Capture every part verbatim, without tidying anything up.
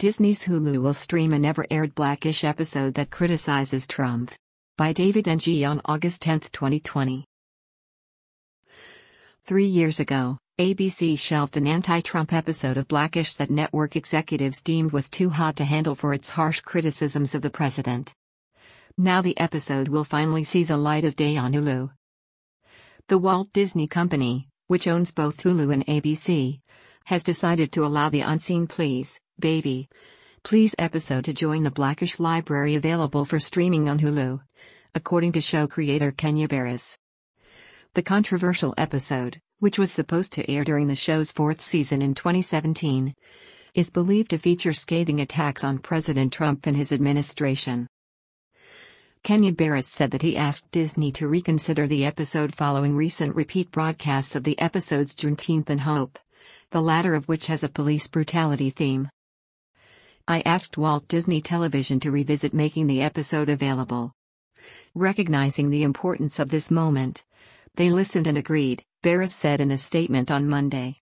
Disney's Hulu will stream a never-aired Black-ish episode that criticizes Trump. By David N G on August tenth, twenty twenty. Three years ago, A B C shelved an anti-Trump episode of Black-ish that network executives deemed was too hot to handle for its harsh criticisms of the president. Now the episode will finally see the light of day on Hulu. The Walt Disney Company, which owns both Hulu and A B C, has decided to allow the unseen Please, Baby, Please episode to join the Black-ish library available for streaming on Hulu, according to show creator Kenya Barris. The controversial episode, which was supposed to air during the show's fourth season in twenty seventeen, is believed to feature scathing attacks on President Trump and his administration. Kenya Barris said that he asked Disney to reconsider the episode following recent repeat broadcasts of the episodes Juneteenth and Hope, the latter of which has a police brutality theme. I asked Walt Disney Television to revisit making the episode available. Recognizing the importance of this moment, they listened and agreed, Barris said in a statement on Monday.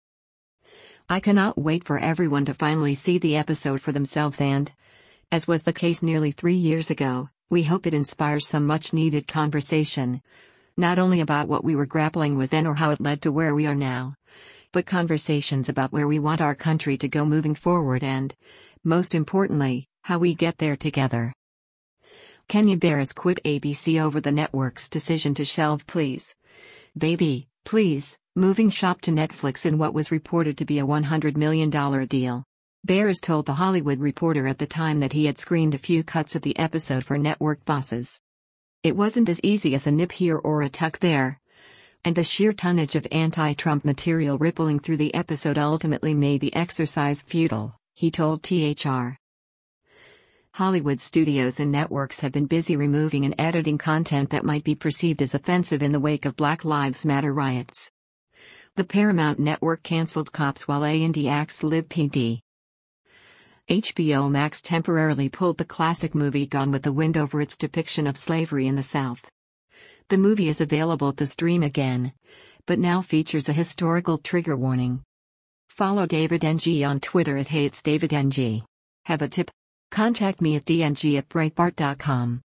I cannot wait for everyone to finally see the episode for themselves and, as was the case nearly three years ago, we hope it inspires some much-needed conversation, not only about what we were grappling with then or how it led to where we are now, but conversations about where we want our country to go moving forward and, most importantly, how we get there together. Kenya Barris quit A B C over the network's decision to shelve Please, Baby, Please, moving shop to Netflix in what was reported to be a one hundred million dollars deal. Barris told The Hollywood Reporter at the time that he had screened a few cuts of the episode for network bosses. It wasn't as easy as a nip here or a tuck there, and the sheer tonnage of anti-Trump material rippling through the episode ultimately made the exercise futile, he told T H R. Hollywood studios and networks have been busy removing and editing content that might be perceived as offensive in the wake of Black Lives Matter riots. The Paramount Network canceled Cops while A and E axed Live P D. H B O Max temporarily pulled the classic movie Gone with the Wind over its depiction of slavery in the South. The movie is available to stream again, but now features a historical trigger warning. Follow David N G on Twitter at Hey It's David N G. Have a tip? Contact me at d n g at breitbart dot com.